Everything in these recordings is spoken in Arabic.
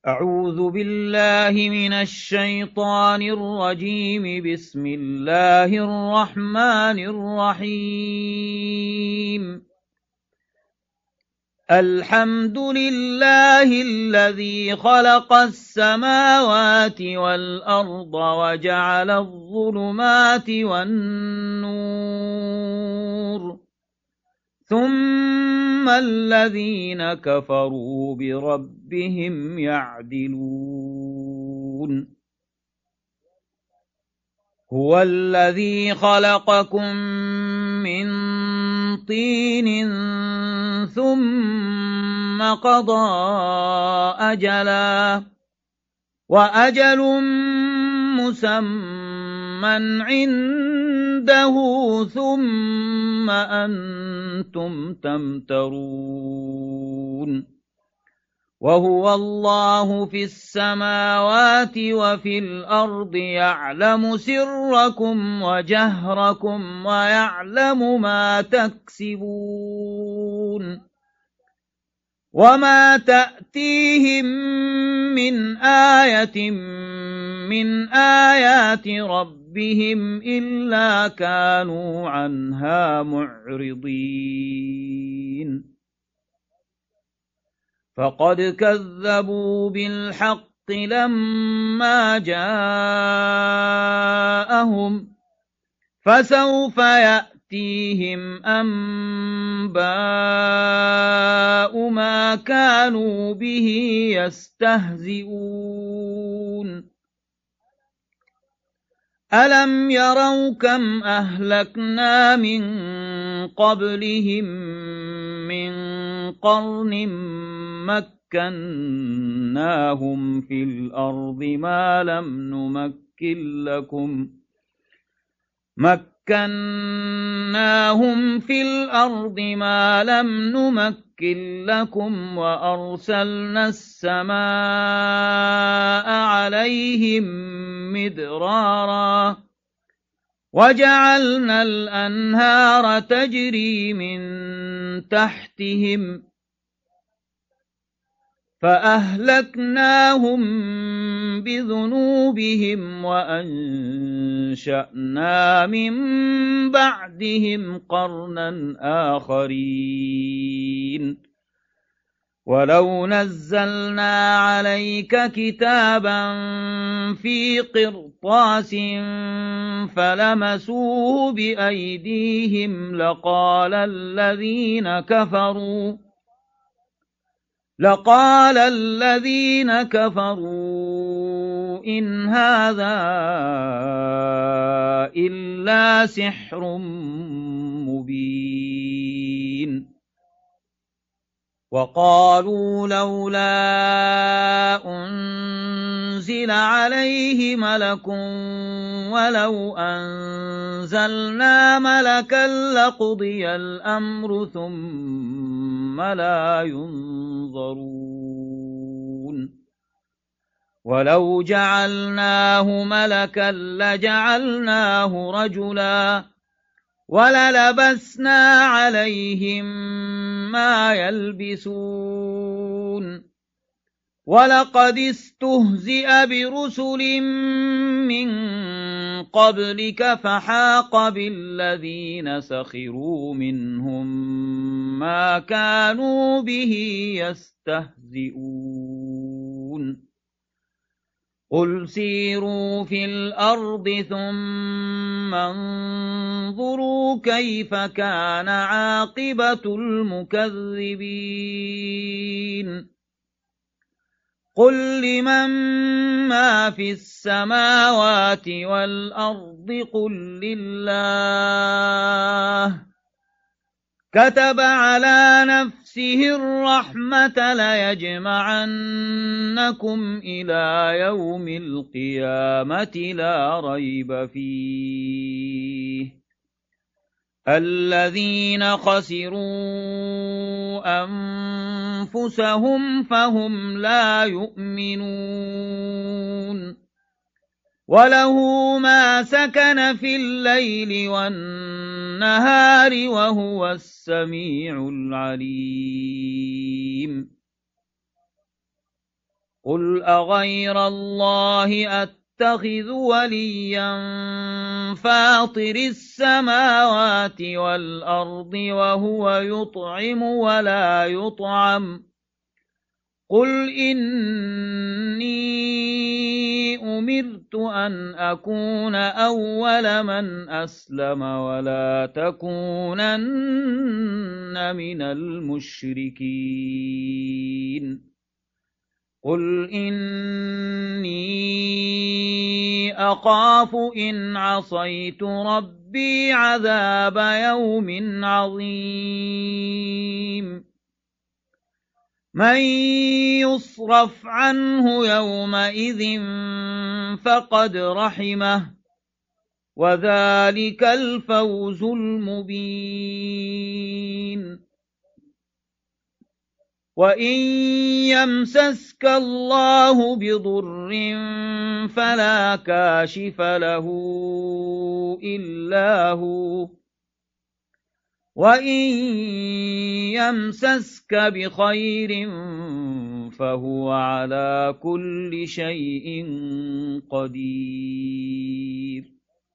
أعوذ بالله من الشيطان الرجيم. بسم الله الرحمن الرحيم. الحمد لله الذي خلق السماوات والأرض وجعل الظلمات والنور، ثم الذين كفروا بربهم يعدلون. هو الذي خلقكم من طين ثم قضى أجلا، وأجل مسمى عنده، ثم أنتم تمترون. وهو الله في السماوات وفي الأرض، يعلم سركم وجهركم ويعلم ما تكسبون. وما تأتيهم من آية من آيات ربهم إلا كانوا عنها معرضين. فقد كذبوا بالحق لما جاءهم، فسوف يأتيهم أنباء ما كانوا به يستهزئون. ألم يروا كم أهلكنا من قبلهم من قرن مكناهم في الأرض ما لم نمكن لكم وأرسلنا السماء عليهم مدرارا، وجعلنا الأنهار تجري من تحتهم، فأهلكناهم بذنوبهم وأنشأنا من بعدهم قرنا آخرين. ولو نزلنا عليك كتابا في قرطاس فلمسوه بأيديهم لقال الذين كفروا إن هذا إلا سحر مبين. وقالوا لولا أنزل عليه ملك ولو أنزلنا ملكا لقضي الأمر ثم لا ينظرون. ولو جعلناه ملكا لجعلناه رجلا وللبسنا عليهم ما يلبسون. ولقد استهزئ برسل من قبلك فحاق بالذين سخروا منهم ما كانوا به يستهزئون. قل سيروا في الأرض ثم انظروا كيف كان عاقبة المكذبين. قل لمن ما في السماوات والأرض قل لله. كتب على نفسه الرحمة ليجمعنكم إلى يوم القيامة لا ريب فيه. الذين خسروا أنفسهم فهم لا يؤمنون. وله ما سكن في الليل والنهار وهو السميع العليم. قل أغير الله أتخذ وليا فاطر السماوات والأرض وهو يطعم ولا يطعم قل إني أمرت أن أكون أول من أسلم ولا تكونن من المشركين قل إني أخاف إن عصيت ربي عذاب يوم عظيم من يصرف عنه يومئذ فقد رحمه وذلك الفوز المبين وإن يمسسك الله بضر فلا كاشف له إلا هو وإن يمسسك بخير فهو على كل شيء قدير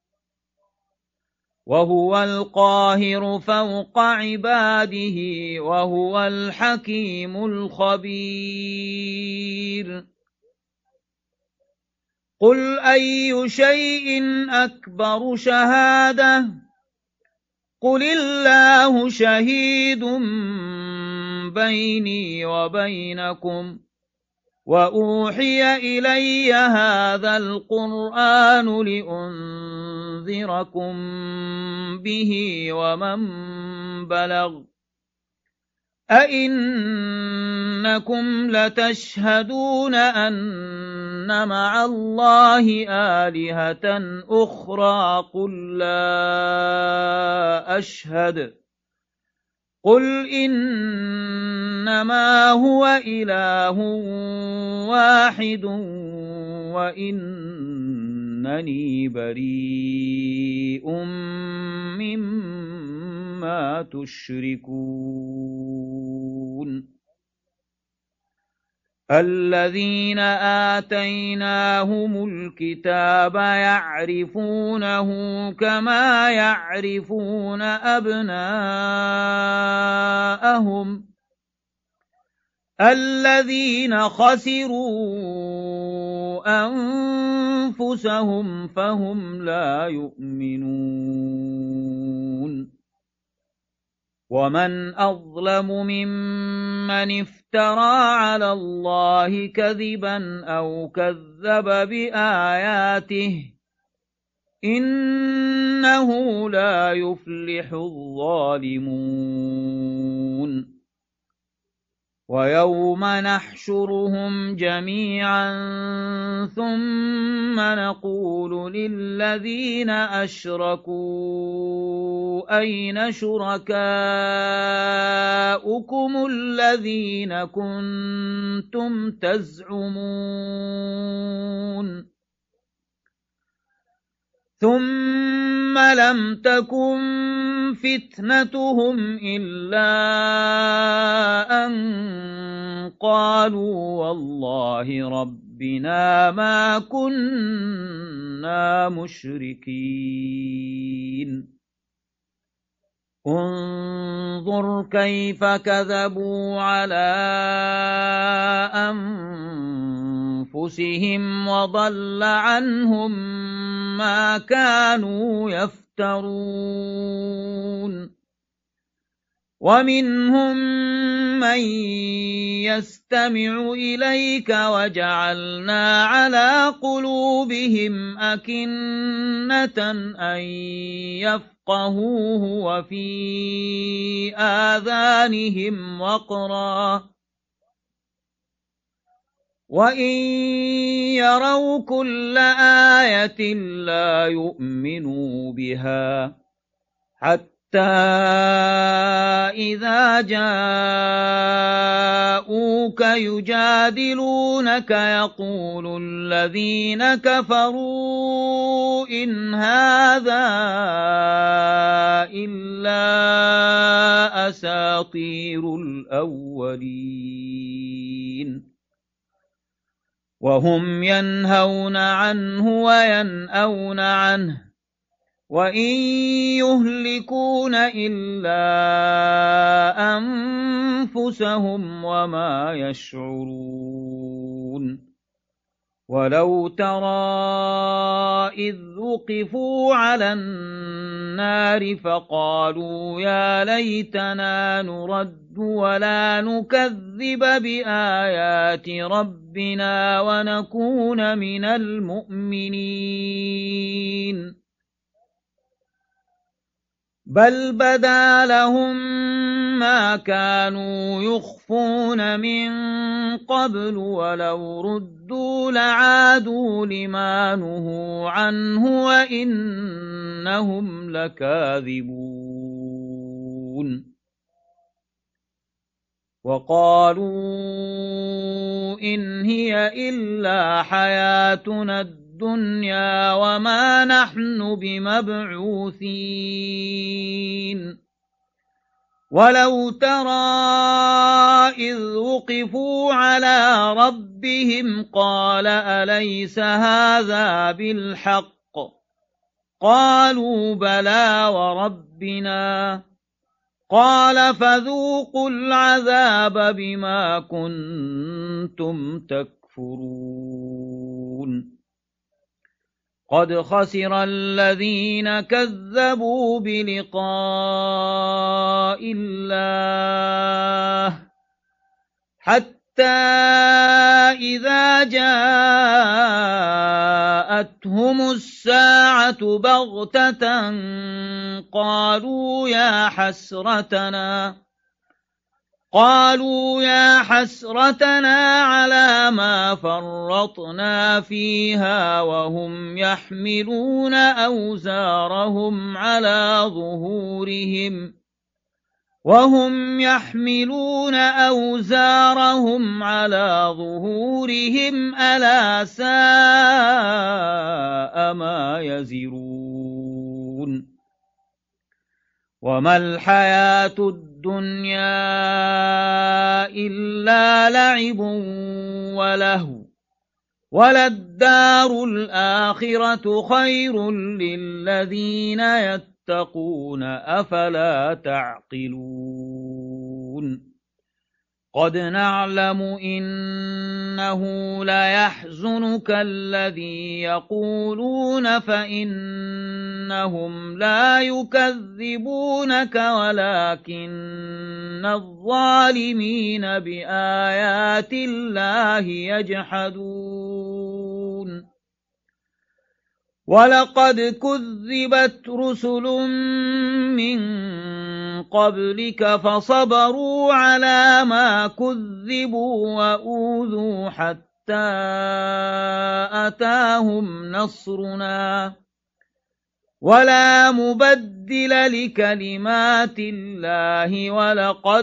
وهو القاهر فوق عباده وهو الحكيم الخبير قل أي شيء أكبر شهادة قل الله شهيد بيني وبينكم وأوحي إلي هذا القرآن لأنذركم به ومن بلغ أئنكم لتشهدون أن مع الله آلهة أخرى قل لا أشهد قل إنما هو إله واحد وإنني بريء مما تشركون الذين آتيناهم الكتاب يعرفونه كما يعرفون أبناءهم الذين خسروا أنفسهم فهم لا يؤمنون ومن أظلم ممن افترى على الله كذبا أو كذب بآياته إنه لا يفلح الظالمون ويوم نحشرهم جميعا ثم نقول للذين أشركوا أين شركاؤكم الذين كنتم تزعمون ثم لم تكن فتنتهم إلا أن قالوا والله ربنا ما كنا مشركين انظر كيف كذبوا على أنفسهم وضل عنهم ما كانوا يفترون ومنهم من يستمع إليك وجعلنا على قلوبهم أكنة أن يفقهوه وفي آذانهم وقرا وإن يروا كل آية لا يؤمنوا بها حتى إذا جاءوك يجادلونك يقول الذين كفروا إن هذا إلا أساطير الأولين وهم ينهون عنه وينأون عنه وإن يهلكون إلا أنفسهم وما يشعرون ولو ترى إذ وقفوا على النار فقالوا يا ليتنا نرد ولا نكذب بآيات ربنا ونكون من المؤمنين بل بدا لهم ما كانوا يخفون من قبل ولو ردوا لعادوا لما نهوا عنه وإنهم لكاذبون وقالوا إن هي إلا حياتنا الدنيا وما نحن بمبعوثين ولو ترى إذ وقفوا على ربهم قال أليس هذا بالحق قالوا بلى وربنا قال فذوقوا العذاب بما كنتم تكفرون قد خسر الذين كذبوا بلقاء الله حتى إذا جاءتهم الساعة بغتة قالوا يا حسرتنا على ما فرطنا فيها وهم يحملون أوزارهم على ظهورهم ألا ساء ما يزرون وما الحياة الدنيا إلا لعب ولهو وللدار الآخرة خير للذين يتقون أفلا تعقلون قد نعلم إنه ليحزنك الذي يقولون فإنهم لا يكذبونك ولكن الظالمين بآيات الله يجحدون ولقد كذبت رسل من قبلك فصبروا على ما كذبوا وأوذوا حتى أتاهم نصرنا ولا مبدل لكلمات الله ولقد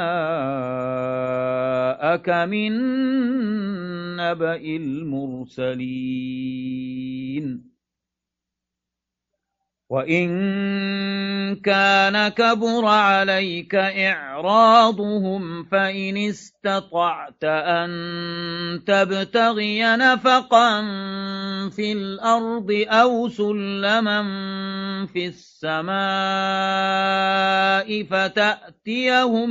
جاءك من نبأ المرسلين وإن كان كبر عليك إعراضهم فإن استطعت أن تبتغي نفقا في الأرض أو سلما في السماء فتأتيهم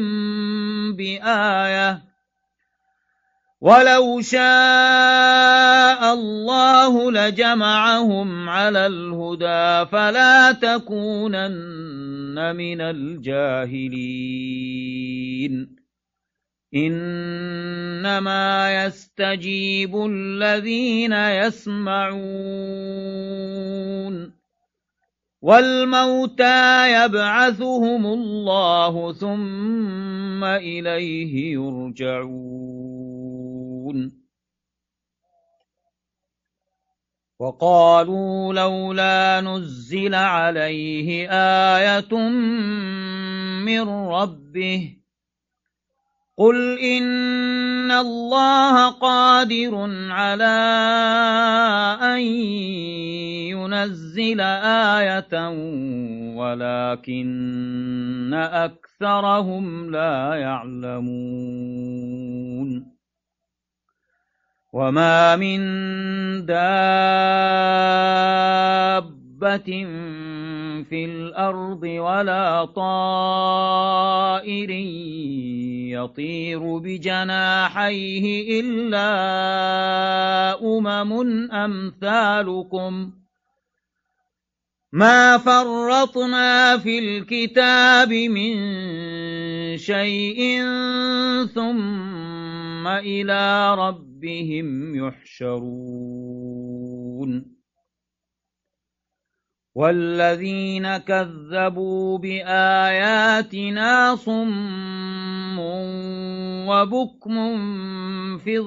بآية ولو شاء الله لجمعهم على الهدى فلا تكونن من الجاهلين إنما يستجيب الذين يسمعون والموتى يبعثهم الله ثم إليه يرجعون وقالوا لولا نزل عليه آية من ربه قل إن الله قادر على أن ينزل آية ولكن أكثرهم لا يعلمون وما من دابة في الأرض ولا طائر يطير بجناحيه إلا أمثالكم ما فرطنا في الكتاب من شيء ثم إلى ربهم يحشرون والذين كذبوا بآياتنا صم وبكم في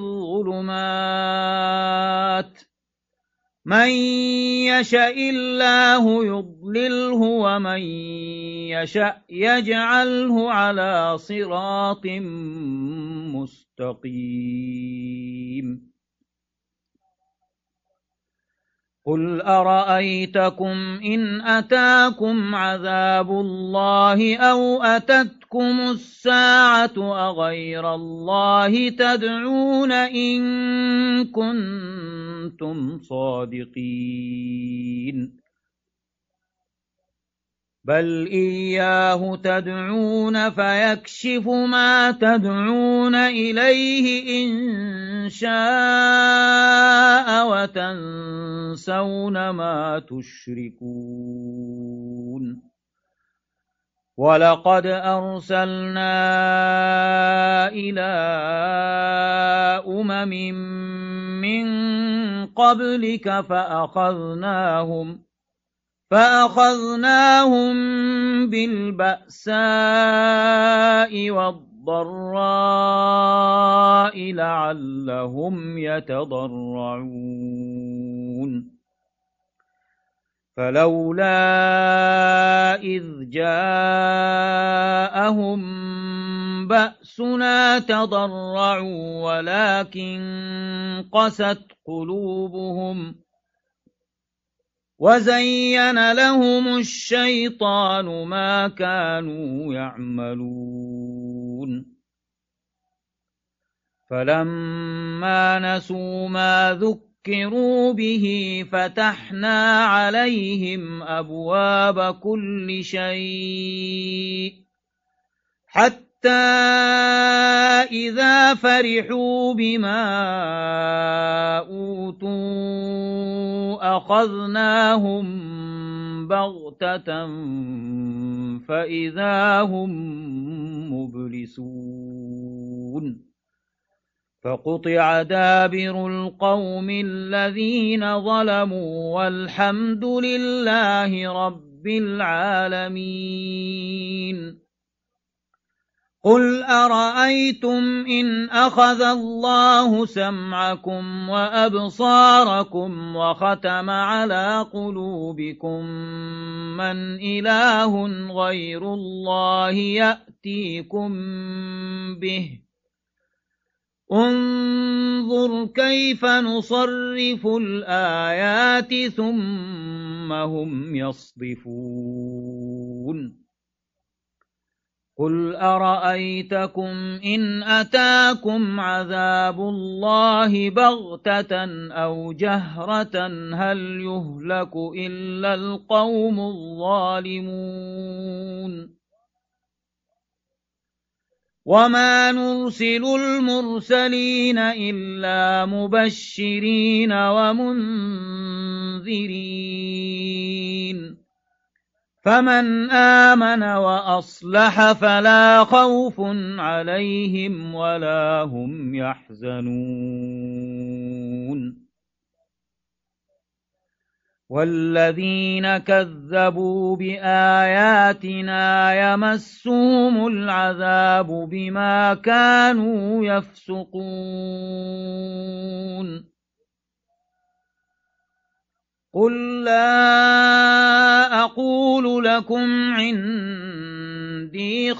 الظلمات من يشاء الله يضلله ومن يشاء يجعله على صراط مستقيم قل أرأيتكم إن أتاكم عذاب الله أو أتتكم الساعة أغير الله تدعون إن كنتم صادقين بل إياه تدعون فيكشف ما تدعون إليه إن شاء وتنسون ما تشركون ولقد أرسلنا إلى من قبلك فأخذناهم بالبأساء والضراء لعلهم يتضرعون فلولا إذ جاءهم بأسنا تضرعوا ولكن قست قلوبهم وزين لهم الشيطان ما كانوا يعملون فلما نسوا ما ذكروا به فتحنا عليهم أبواب كل شيء حتى إذا فرحوا بما أوتوا أخذناهم بغتة فإذا هم مبلسون فقطع دابر القوم الذين ظلموا والحمد لله رب العالمين قل أرأيتم إن أخذ الله سمعكم وأبصاركم وختم على قلوبكم من إله غير الله يأتيكم به انظر كيف نصرف الآيات ثم هم يصدفون قل أرأيتكم إن أتاكم عذاب الله بغتة أو جهرة هل يهلك إلا القوم الظالمون وما نرسل المرسلين إلا مبشرين ومنذرين فمن آمن وأصلح فلا خوف عليهم ولا هم يحزنون والذين كذبوا بآياتنا يمسهم العذاب بما كانوا يفسقون قل لا أقول لكم عندي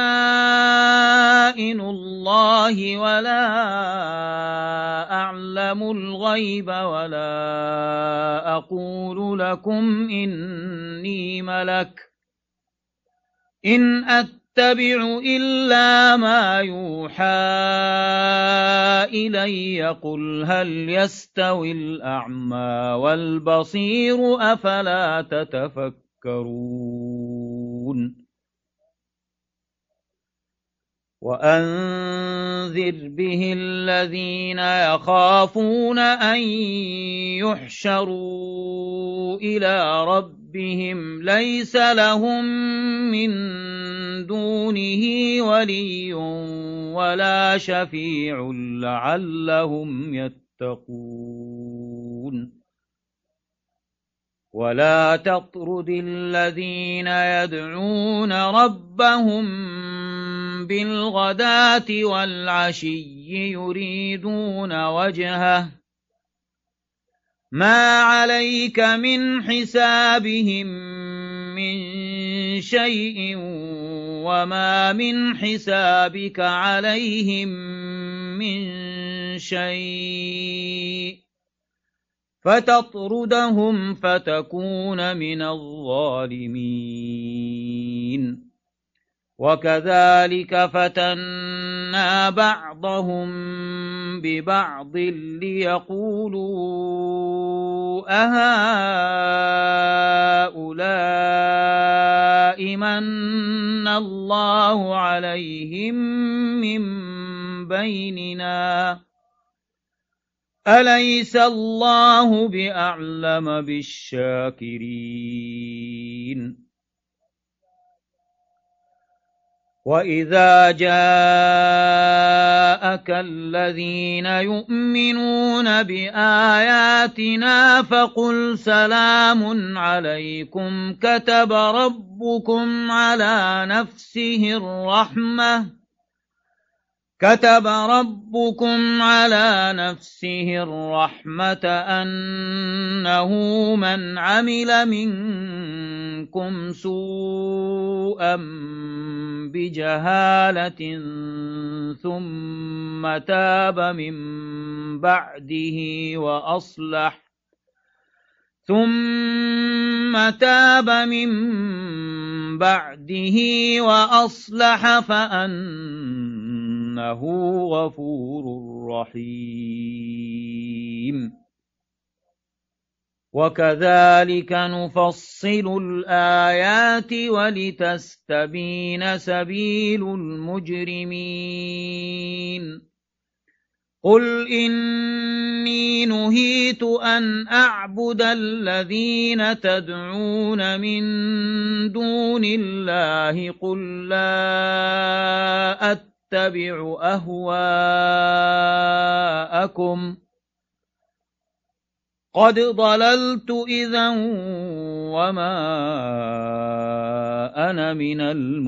خزائن الله ولا أعلم الغيب ولا أقول لكم إني ملك إن أتبع إلا ما يوحى إلي قل هل يستوي الأعمى والبصير أفلا تتفكرون وأنذر به الذين يخافون أن يحشروا إلى ربهم ليس لهم من دونه ولي ولا شفيع لعلهم يتقون ولا تطرد الذين يدعون ربهم بالغداة والعشي يريدون وجهه ما عليك من حسابهم من شيء وما من حسابك عليهم من شيء فتطردهم فتكون من الظالمين وكذلك فتنا بعضهم ببعض ليقولوا أهؤلاء من الله عليهم من بيننا أليس الله بأعلم بالشاكرين وإذا جاءك الذين يؤمنون بآياتنا فقل سلام عليكم كتب ربكم على نفسه الرحمة أنه من عمل منكم سوءا بجهالة ثم تاب من بعده وأصلح فأنه غفور رحيم وكذلك نفصل الآيات ولتستبين سبيل المجرمين قل إني نهيت أن أعبد الذين تدعون من دون الله قل لا أتبع أهواءكم قد ضللت إذا وما أنا من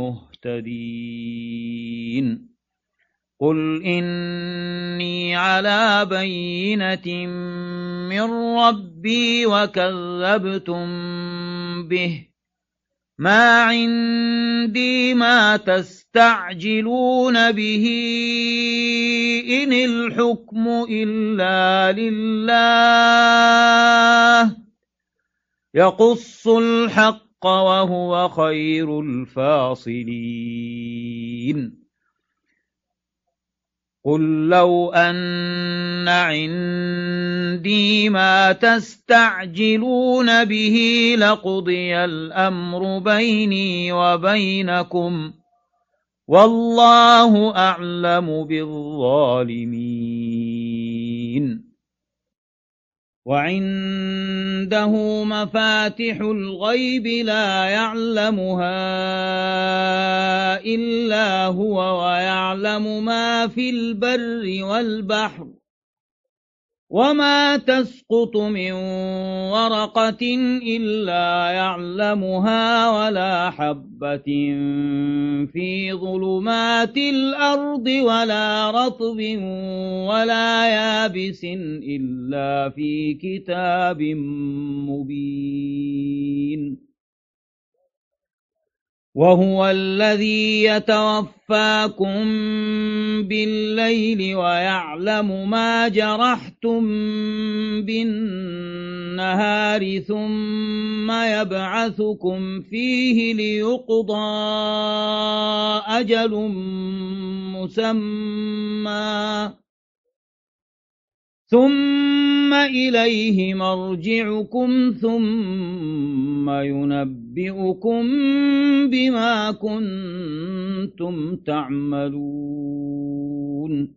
المهتدين قل إني على بينة من ربي وكذبتم به ما عندي ما تستعجلون به إن الحكم إلا لله يقص الحق وهو خير الفاصلين قل لو أن عندي ما تستعجلون به لقضي الأمر بيني وبينكم والله أعلم بالظالمين وعنده مفاتح الغيب لا يعلمها إلا هو ويعلم ما في البر والبحر وما تسقط من ورقة إلا يعلمها ولا حبة في ظلمات الأرض ولا رطب ولا يابس إلا في كتاب مبين وهو الذي يتوفاكم بالليل ويعلم ما جرحتم بالنهار ثم يبعثكم فيه ليقضى أجل مسمى ثم إليه مرجعكم ثم ينبئكم بما كنتم تعملون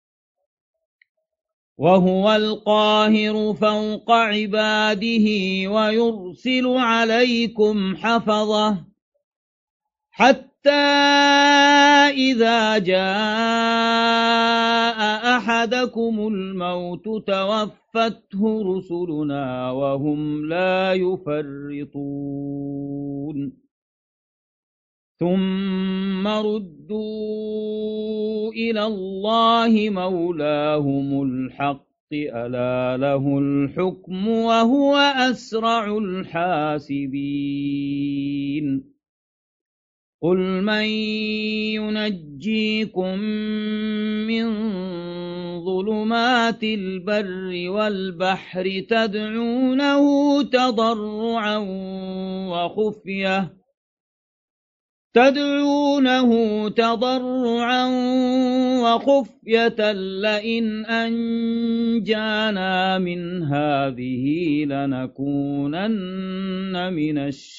وهو القاهر فوق عباده ويرسل عليكم حفظة حتى إذا جاء أحدكم الموت توفته رسلنا وهم لا يفرطون ثم ردوا إلى الله مولاهم الحق ألا له الحكم وهو أسرع الحاسبين قل من ينجيكم من ظلمات البر والبحر تدعونه تضرعا وخفية لئن أنجانا من هذه لنكونن من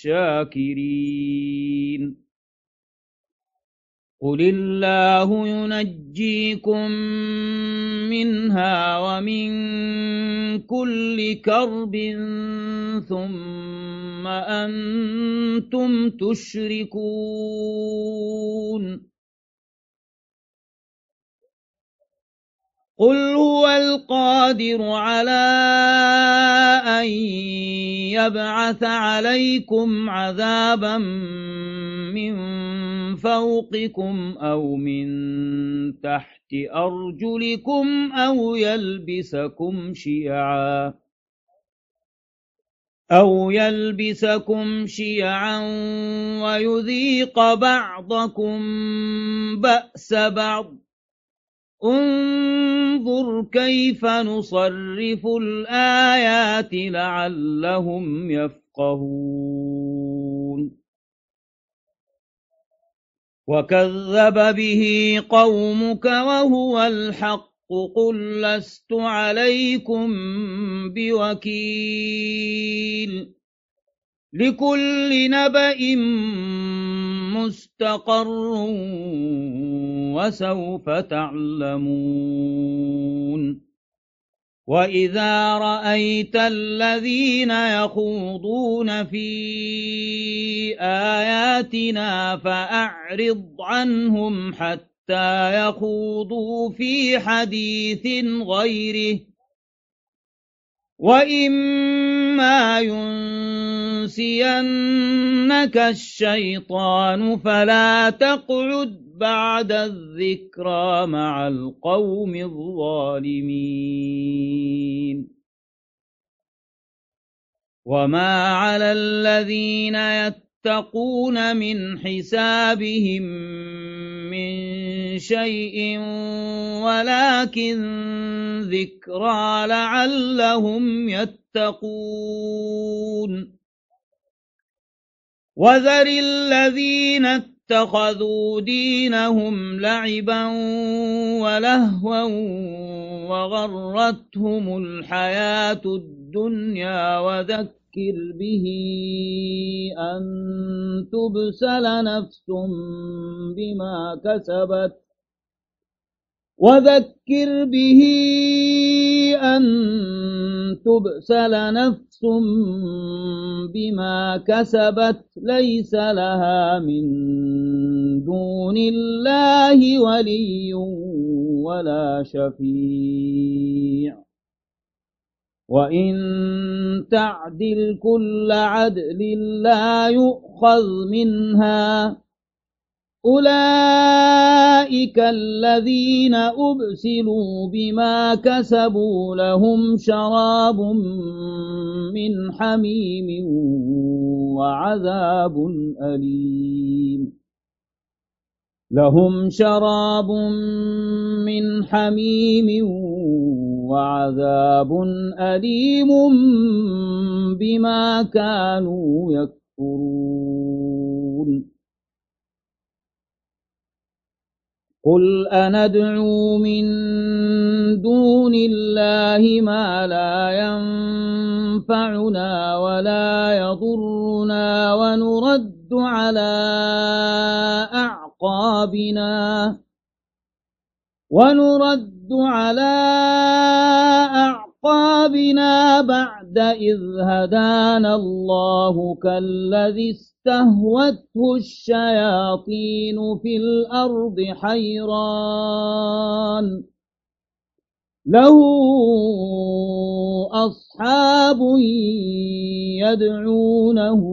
الشاكرين قل الله ينجيكم منها ومن كل كرب ثم أنتم تشركون قل هو القادر على أن يبعث عليكم عذابا من فوقكم أو من تحت أرجلكم أو يلبسكم شيعا ويذيق بعضكم بأس بعض انظر كيف نصرف الآيات لعلهم يفقهون وكذب به قومك وهو الحق قل لست عليكم بوكيل لكل نبأ مستقر وسوف تعلمون وإذا رأيت الذين يخوضون في آياتنا فأعرض عنهم حتى يخوضوا في حديث غيره وإما ينسينك الشيطان فلا تقعد بعد الذكرى مع القوم الظالمين وما على الذين يتقون من حسابهم من شيء ولكن ذكرى لعلهم يتقون وذر الذين اتخذوا دينهم لعبا ولهوا وغرتهم الحياة الدنيا وذكر به أن تبسل نفس بما كسبت ليس لها من دون الله ولي ولا شفيع وإن تعدل كل عدل لا يؤخذ منها أولئك الذين أبسلوا بما كسبوا لهم شراب من حميم وعذاب أليم لهم شراب من حميم وعذاب أليم بما كانوا يكفرون قل أندعو من دون الله ما لا ينفعنا ولا يضرنا ونرد على أعقابنا بعد إذ هدانا الله كالذي استهوته الشياطين في الأرض حيران له أصحاب يدعونه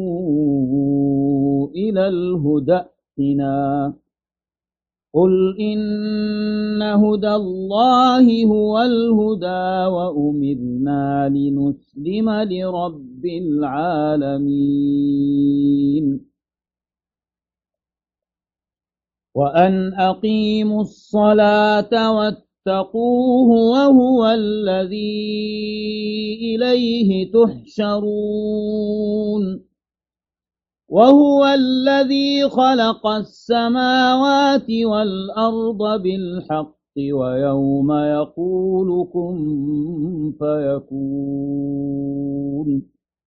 إلى الهدى ائتنا قل إن هدى الله هو الهدى وأمرنا لنسلم لرب العالمين وأن أقيموا الصلاة واتقوه وهو الذي إليه تحشرون وهو الذي خلق السماوات والأرض بالحق ويوم يقول كن فيكون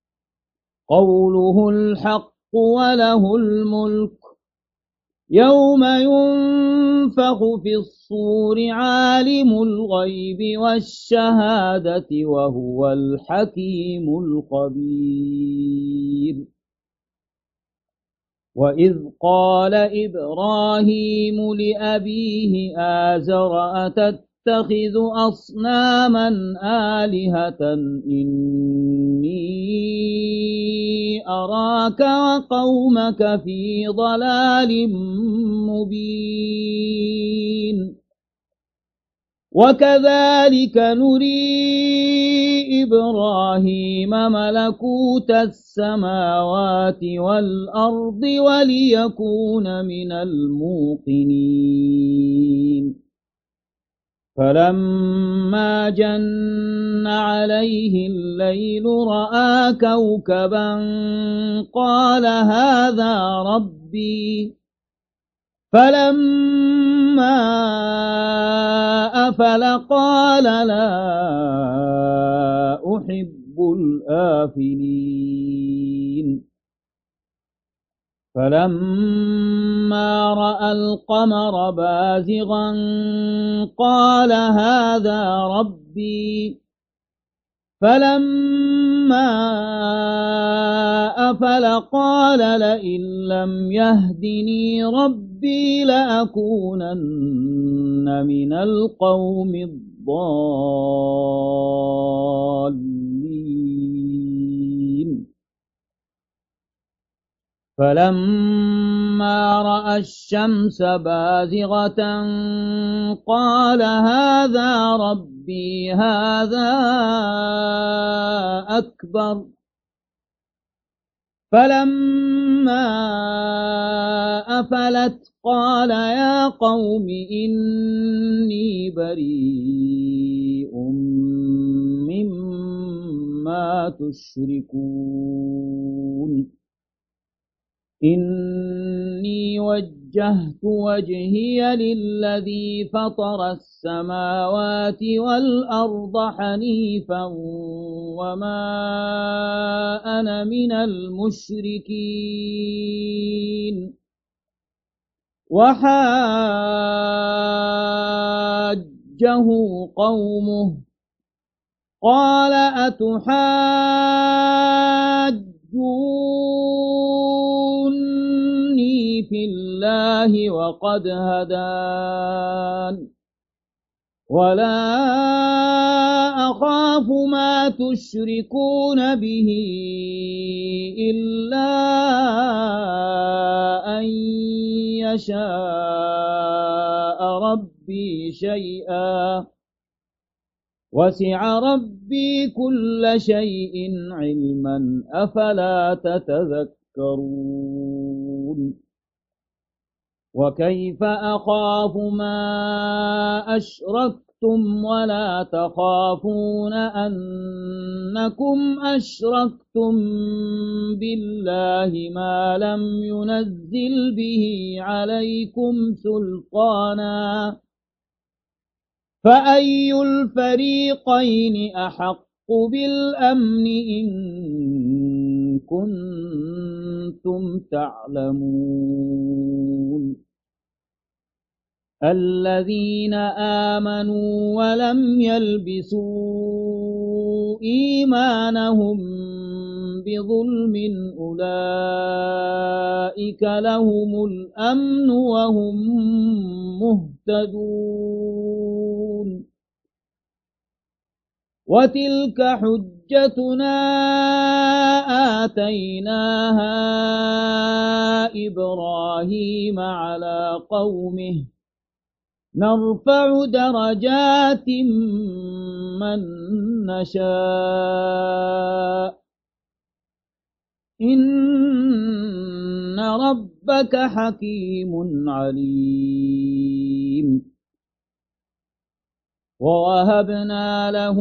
قوله الحق وله الملك يوم ينفخ في الصور عالم الغيب والشهادة وهو الحكيم الخبير وإذ قال إبراهيم لأبيه آزر أتتخذ أصناما آلهة إني أراك وقومك في ضلال مبين وكذلك نري إبراهيم ملكوت السماوات والأرض وليكون من الموقنين فلما جن عليه الليل رأى كوكبا قال هذا ربي فلما أفل قال لا أحب الآفلين فلما رأى القمر بازغا قال هذا ربي فلما أفل قال لئن لم يهدني ربي لأكونن من القوم الضالين فلما رأى الشمس بازغة قال هذا ربي هذا أكبر فلما أفلت قال يا قوم إني بريء مما تشركون إني وجهت وجهي للذي فطر السماوات والأرض حنيفا وما أنا من المشركين وحاجه قومه قال أتحاجوني في الله وقد هدان ولا أخاف ما تشركون به إلا أن يشاء ربي شيئا وسع ربي كل شيء علما أفلا تتذكرون وكيف أخاف ما أشركتم ولا تخافون أنكم أشركتم بالله ما لم ينزل به عليكم سلطانا فأي الفريقين أحق بالأمن إن كنتم تعلمون الذين آمنوا ولم يلبسوا إيمانهم بظلم أولئك لهم الأمن وهم مهتدون وتلك حجتنا آتيناها إبراهيم على قومه نرفع درجات من نشاء إن ربك حكيم عليم ووهبنا له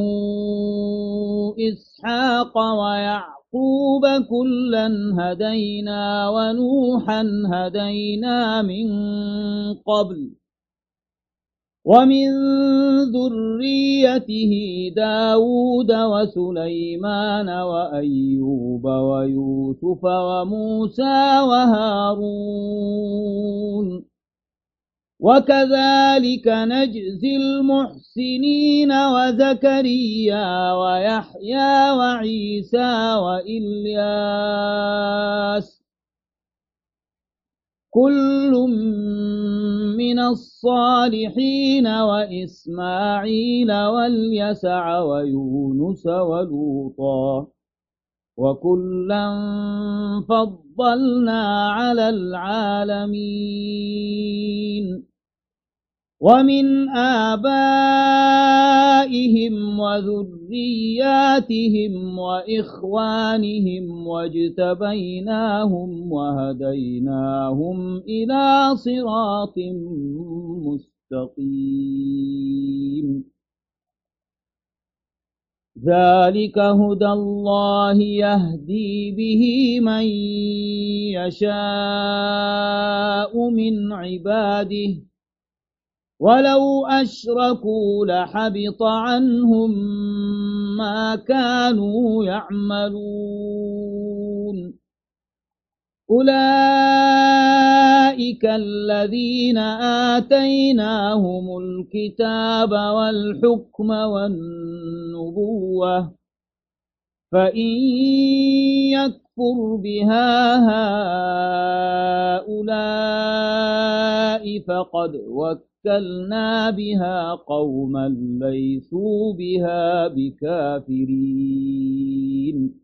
إسحاق ويعقوب كلا هدينا ونوحا هدينا من قبل ومن ذريته داود وسليمان وأيوب ويوسف وموسى وهارون وكذلك نجزي المحسنين وزكريا ويحيى وعيسى وإلياس كل من الصالحين وإسماعيل واليسع ويونس ولوطا وكلا فضلنا على العالمين ومن آبائهم وذرياتهم وإخوانهم واجتبيناهم وهديناهم إلى صراط مستقيم ذلك هدى الله يهدي به من يشاء من عباده ولو أشركوا لحبط عنهم ما كانوا يعملون أولئك الذين آتيناهم الكتاب والحكم والنبوة فإن يكفر بها هؤلاء فقد وكلنا بها قوما ليسوا بها بكافرين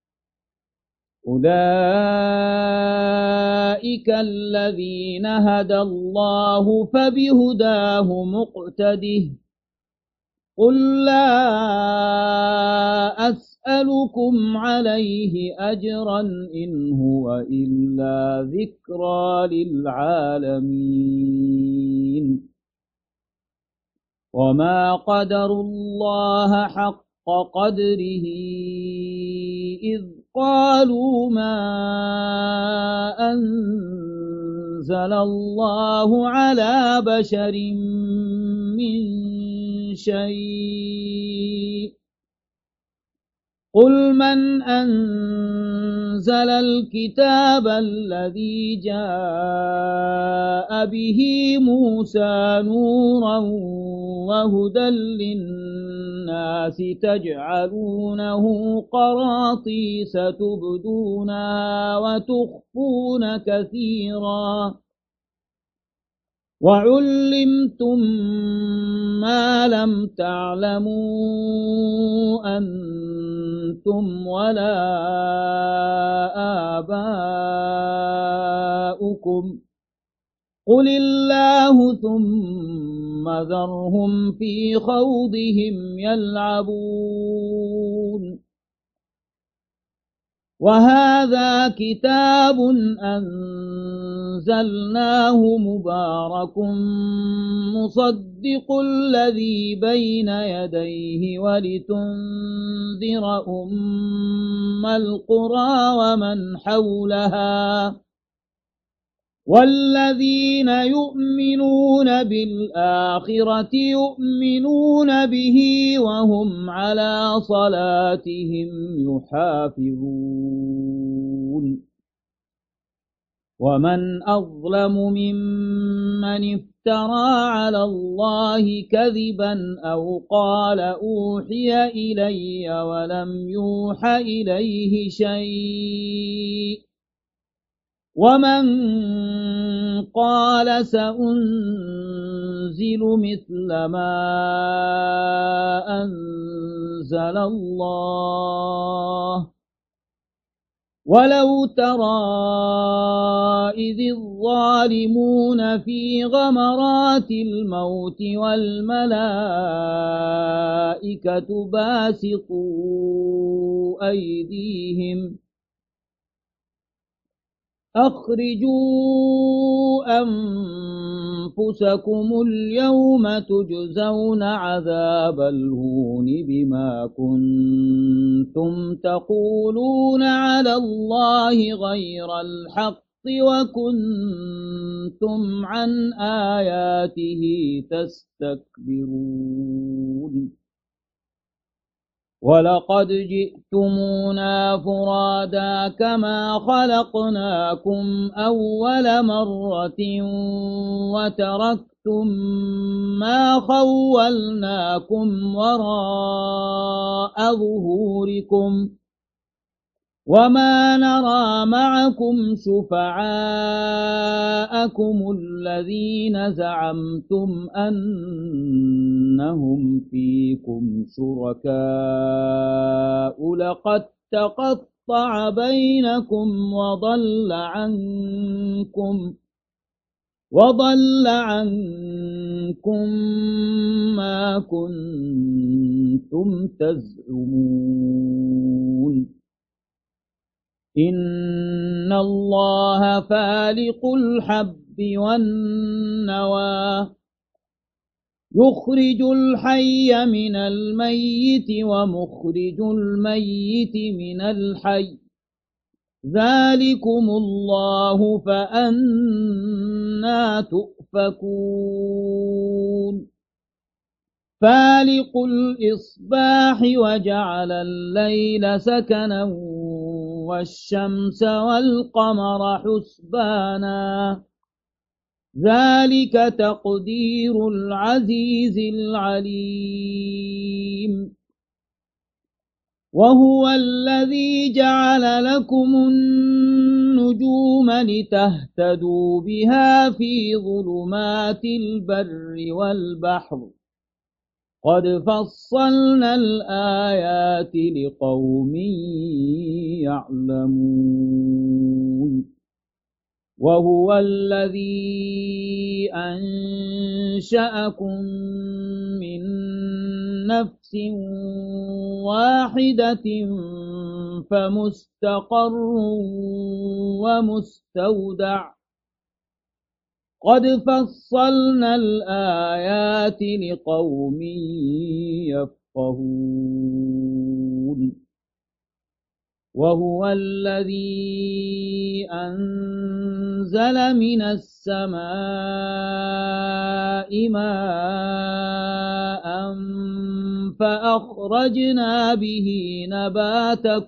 أولئك الذين هدى الله فبهداه مقتده قل لا أسألكم عليه أجرا إن هو إلا ذكرى للعالمين وما قدروا الله حق قدره إذ قالوا ما أنزل الله على بشر من شيء قل من أنزل الكتاب الذي جاء به موسى نورا وهدى للناس تجعلونه قراطيس تبدونها وتخفون كثيرا وعلمتم ما لم تعلموا أنتم ولا آباؤكم قل الله ثم ذرهم في خوضهم يلعبون وهذا كتاب أنزلناه مبارك مصدق الذي بين يديه ولتنذر أم القرى ومن حولها والذين يؤمنون بالآخرة يؤمنون به وهم على صلاتهم يحافظون ومن أظلم ممن افترى على الله كذبا أو قال أوحي إلي ولم يوح إليه شيء ومن قال سأنزل مثل ما أنزل الله ولو ترى إذ الظالمون في غمرات الموت والملائكة باسطوا أيديهم أخرجوا أنفسكم اليوم تجزون عذاب الهون بما كنتم تقولون على الله غير الحق وكنتم عن آياته تستكبرون ولقد جئتمونا فرادا كما خلقناكم أول مرة وتركتم ما خولناكم وراء ظهوركم وما نرى معكم شفعاءكم الذين زعمتم أنهم فيكم شركاء لقد تقطع بينكم وضل عنكم ما كنتم تزعمون إن الله فالق الحب والنوى يخرج الحي من الميت ومخرج الميت من الحي ذلكم الله فأنى تؤفكون فالق الإصباح وجعل الليل سكنا والشمس والقمر حسبانا ذلك تقدير العزيز العليم وهو الذي جعل لكم النجوم لتهتدوا بها في ظلمات البر والبحر قد فصلنا الآيات لقوم يعلمون وهو الذي أنشأكم من نفس واحدة فمستقر ومستودع قد فصلنا الآيات لقوم يفقهون وهو الذي أنزل من السماء ماء فأخرجنا به نبات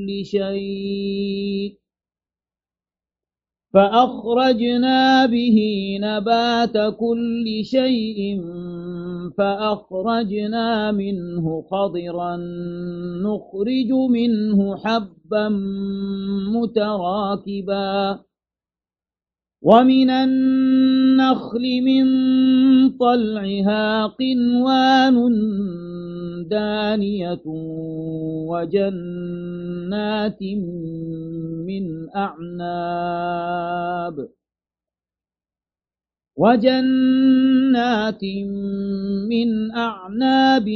كل شيء فأخرجنا منه خضرا نخرج منه حبا متراكبا ومن النخل من طلعها قنوان دانية وجنات من أعناب وجنات من أعناب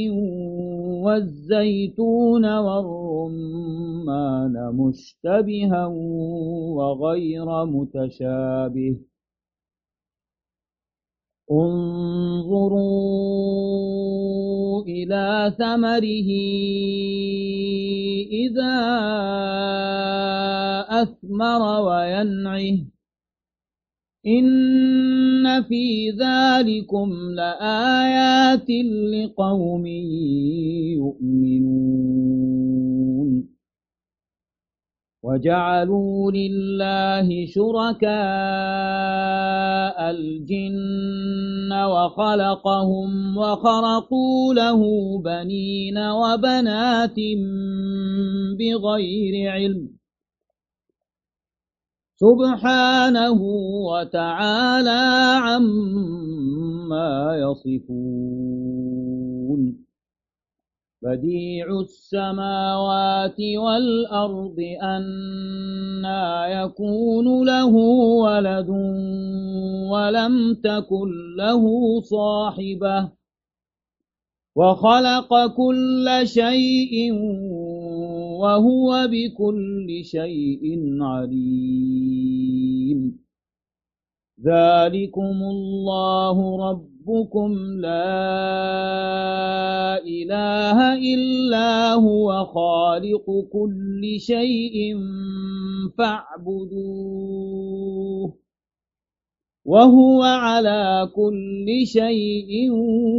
والزيتون والرمان مشتبها وغير متشابه انظروا إلى ثمره إذا أثمر وينعه إن في ذلكم لآيات لقوم يؤمنون وجعلوا لله شركاء الجن وخلقهم وخرقوا له بنين وبنات بغير علم سبحانه وتعالى عما يصفون بديع السماوات والأرض أنى يكون له ولد ولم تكن له صاحبة وخلق كل شيء وهو بكل شيء عليم ذلكم الله ربكم لا إله إلا هو خالق كل شيء فاعبدوه وهو على كل شيء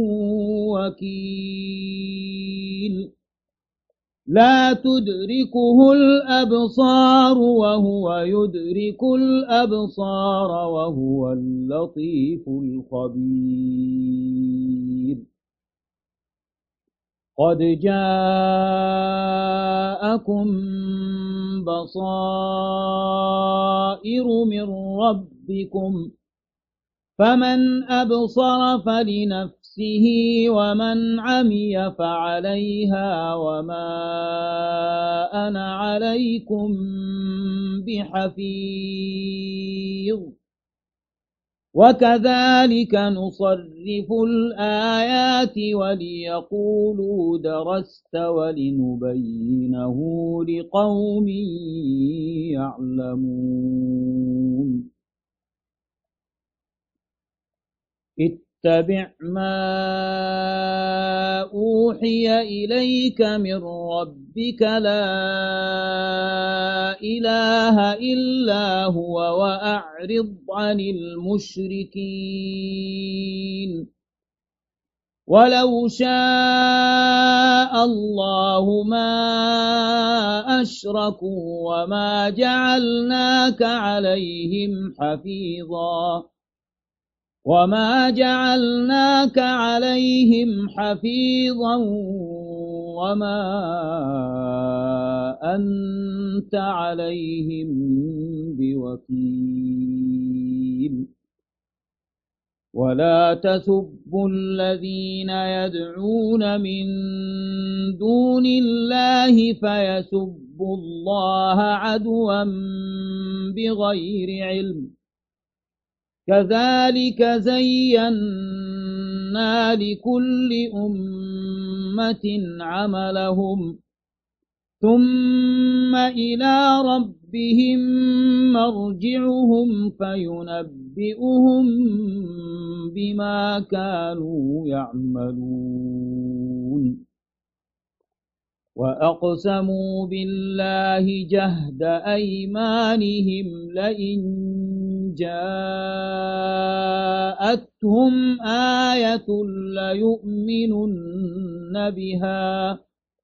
وكيل لا تدركه الأبصار وهو يدرك الأبصار وهو اللطيف الخبير قد جاءكم بصائر من ربكم فمن أبصر فلنفسه ومن عمي فعليها وما أنا عليكم بحفيظ وكذلك نصرف الآيات وليقولوا درست ولنبينه لقوم يعلمون اتبع ما أوحي إليك من ربك لا إله إلا هو وأعرض عن المشركين ولو شاء الله ما أشركوا وما جعلناك عليهم حفيظا وما أنت عليهم بوكيل ولا تسبوا الذين يدعون من دون الله فيسبوا الله عدوا بغير علم كذلك زينا لكل أمة عملهم ثم إلى ربهم مرجعهم فينبئهم بما كانوا يعملون وأقسموا بالله جهد أيمانهم لئن جاءتهم آية ليؤمنن بها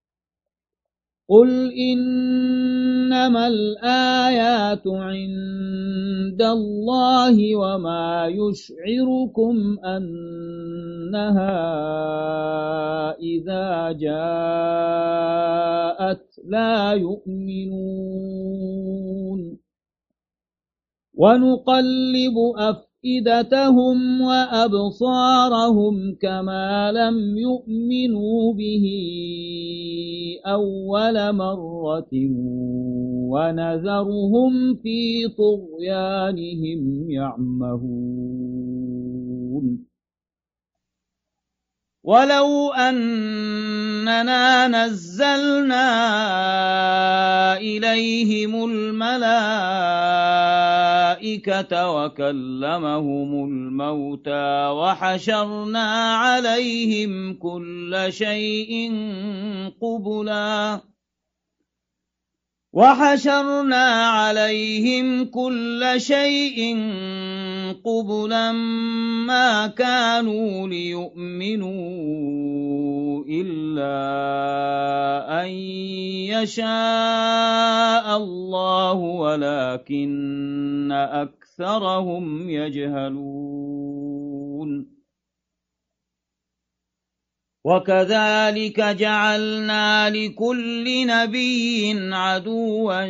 قل إنما الآيات عند الله وما يشعركم أنها إذا جاءت لا يؤمنون ونقلب أفئدتهم وأبصارهم كما لم يؤمنوا به أول مرة ونذرهم في طغيانهم يعمهون ولو أننا نزلنا إليهم الملائكة وكلمهم الموتى وحشرنا عليهم كل شيء قبلا ما كانوا ليؤمنوا إلا أن يشاء الله ولكن أكثرهم يجهلون وكذلك جعلنا لكل نبي عدوا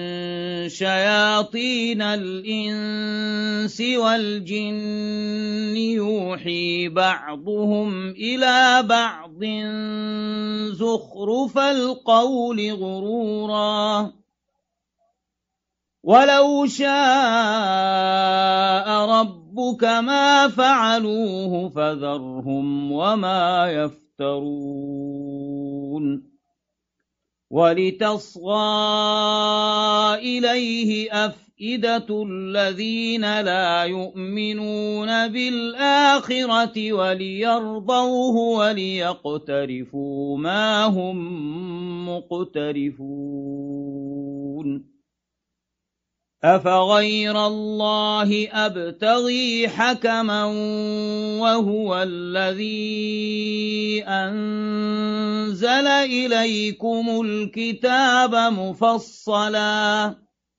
شياطين الإنس والجن يوحي بعضهم إلى بعض زخرف القول غرورا ولو شاء ربك ما فعلوه فذرهم وما يفترون ولتصغى إليه أفئدة الذين لا يؤمنون بالآخرة وليرضوه وليقترفوا ما هم مقترفون أفغير الله أبتغي حكما وهو الذي أنزل إليكم الكتاب مفصلا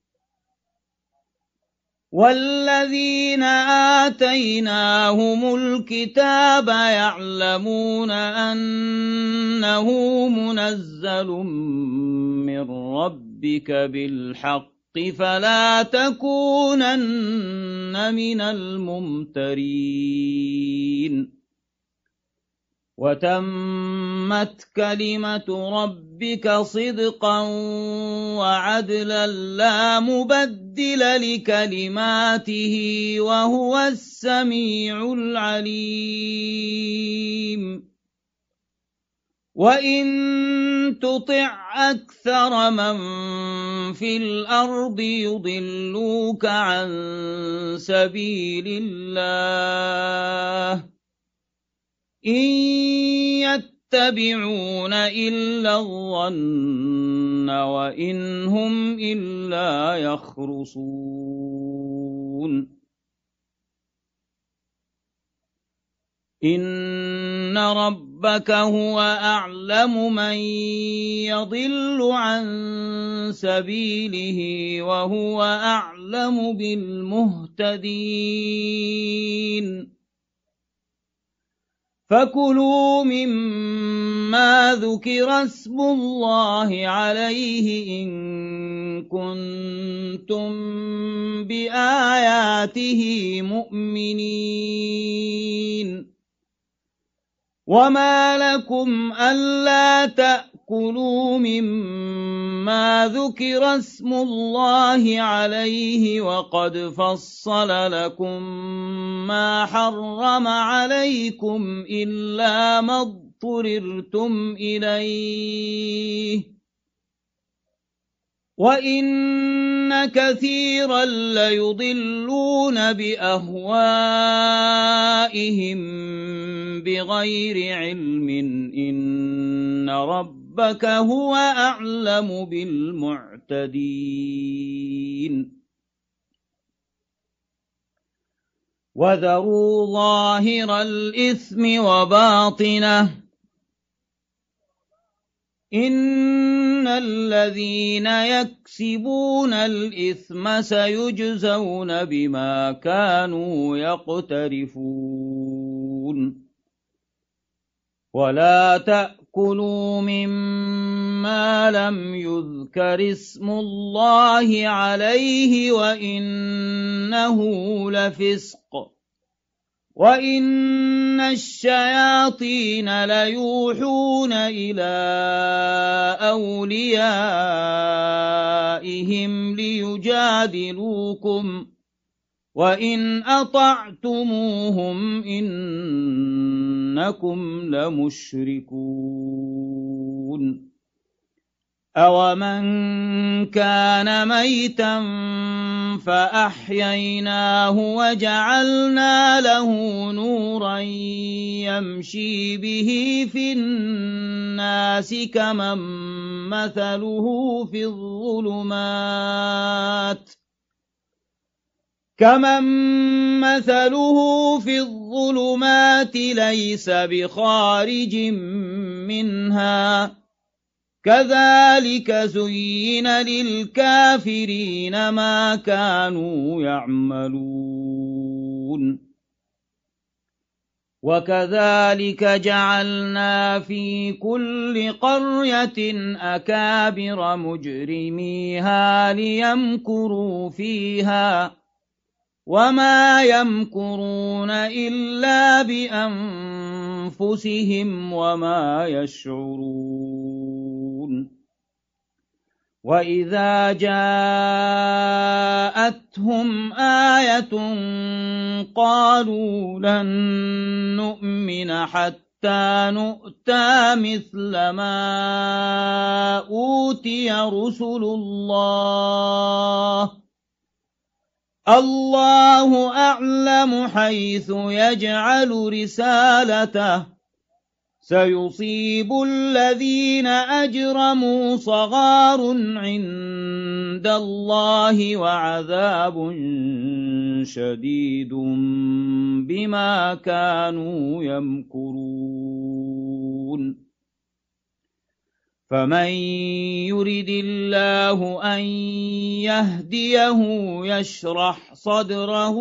والذين آتيناهم الكتاب يعلمون أنه منزل من ربك بالحق فلا تكونن من الممترين وتمت كلمة ربك صدقا وعدلا لا مبدل لكلماته وهو السميع العليم وإن تطع أكثر من في الأرض يضلوك عن سبيل الله إن يتبعون إلا الظن وإن هم إلا يخرصون إن ربك هو أعلم من يضل عن سبيله وهو أعلم بالمهتدين فكلوا مما ذكر اسم الله عليه إن كنتم بآياته مؤمنين وما لكم ألا تأكلوا مما ذكر اسم الله عليه وقد فصل لكم ما حرم عليكم إلا ما اضطررتم إليه وإن كثيرا ليضلون بأهوائهم بغير علم إن ربك هو أعلم بالمعتدين وذروا ظاهر الإثم وباطنه إن الذين يكسبون الإثم سيجزون بما كانوا يقترفون ولا تأكلوا مما لم يذكر اسم الله عليه وإنه لفسق وإن الشياطين ليوحون إلى أوليائهم ليجادلوكم وإن أطعتموهم إنكم لمشركون أومن كان ميتا فأحييناه وجعلنا له نورا يمشي به في الناس كمن مثله في الظلمات ليس بخارج منها كذلك زين للكافرين ما كانوا يعملون وكذلك جعلنا في كل قرية أكابر مجرميها ليمكروا فيها وما يمكرون إلا بأنفسهم وما يشعرون وإذا جاءتهم آية قالوا لن نؤمن حتى نؤتى مثل ما أوتي رسل الله أعلم حيث يجعل رسالته سيصيب الذين أجرموا صغار عند الله وعذاب شديد بما كانوا يمكرون فمن يرد الله أن يهديه يشرح صدره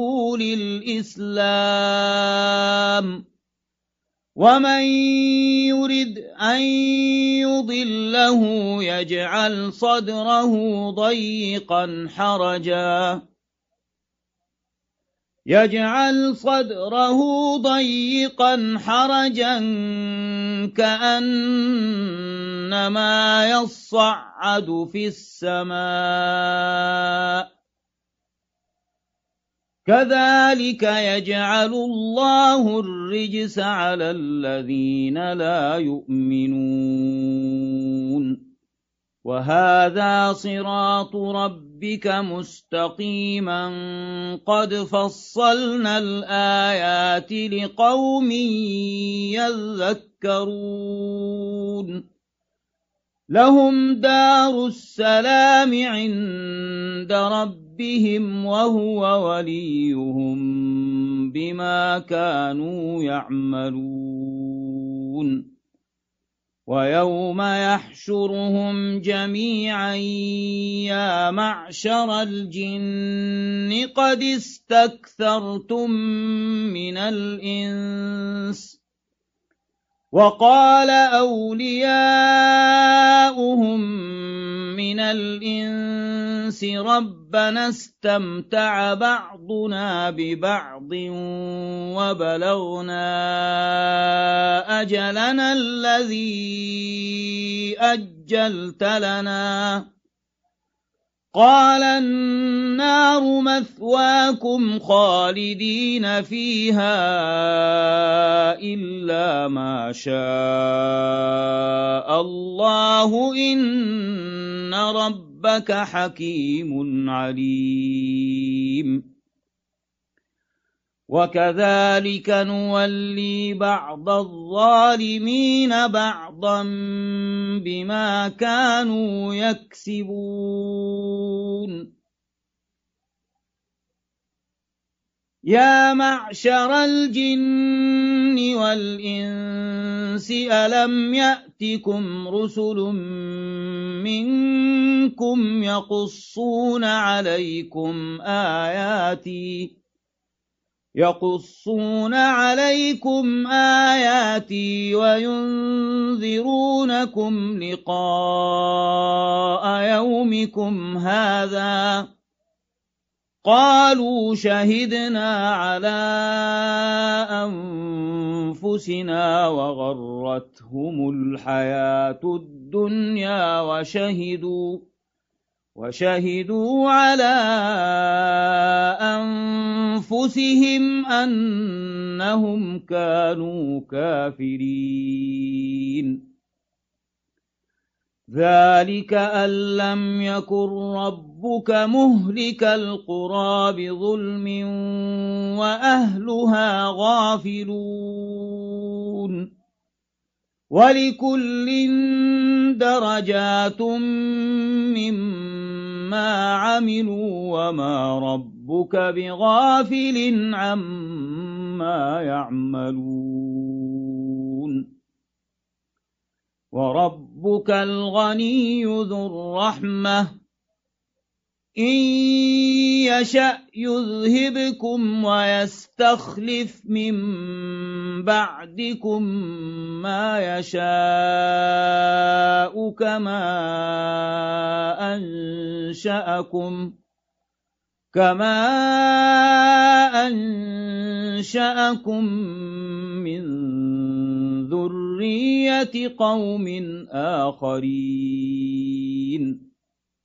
للإسلام ومن يرد أن يضله يجعل صدره ضيقا حرجا كأنما يصعد في السماء كذلك يجعل الله الرجس على الذين لا يؤمنون وهذا صراط ربك مستقيما قد فصلنا الآيات لقوم يذكرون لهم دار السلام عند ربهم وهو وليهم بما كانوا يعملون ويوم يحشرهم جميعا يا معشر الجن قد استكثرتم من الإنس وقال أولياؤهم من الإنس ربنا استمتع بعضنا ببعض وبلغنا أجلنا الذي أجلت لنا قال النار مثواكم خالدين فيها إلا ما شاء الله إن ربك حكيم عليم وكذلك نولي بعض الظالمين بعضا بما كانوا يكسبون يا معشر الجن والإنس ألم يأتكم رسل منكم يقصون عليكم آياتي وينذرونكم لقاء يومكم هذا قالوا شهدنا على أنفسنا وغرتهم الحياة الدنيا وشهدوا على أنفسهم أنهم كانوا كافرين. ذلك أن لم يكن ربك مهلك القرى بظلم وأهلها غافلون. ولكل درجات مما عملوا وما ربك بغافل عما يعملون. وربك الغني ذو الرحمة إن يشأ يذهبكم ويستخلف من بعدكم ما يشاء كما أنشأكم من ذرية قوم آخرين.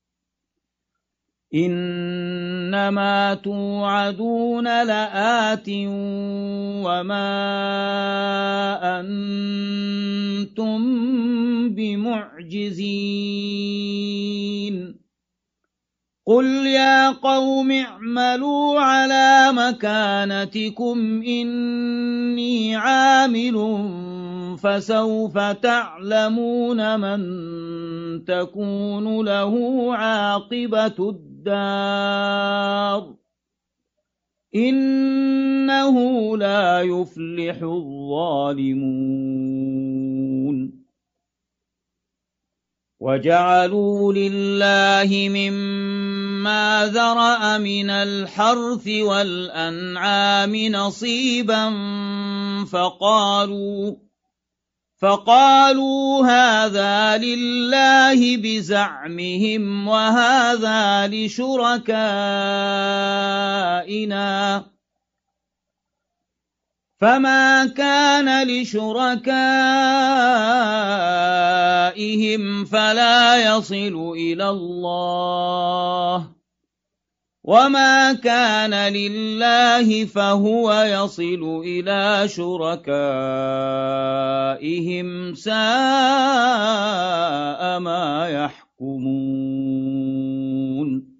إنما توعدون لآت وما أنتم بمعجزين. قل يا قوم اعملوا على مكانتكم إني عامل فسوف تعلمون من تكون له عاقبة الدار إنه لا يفلح الظالمون. وجعلوا لله مما ذرأ من الحرث والأنعام نصيبا فقالوا هذا لله بزعمهم وهذا لشركائنا فما كان لشركائهم فلا يصل إلى الله وما كان لله فهو يصل إلى شركائهم ساء ما يحكمون.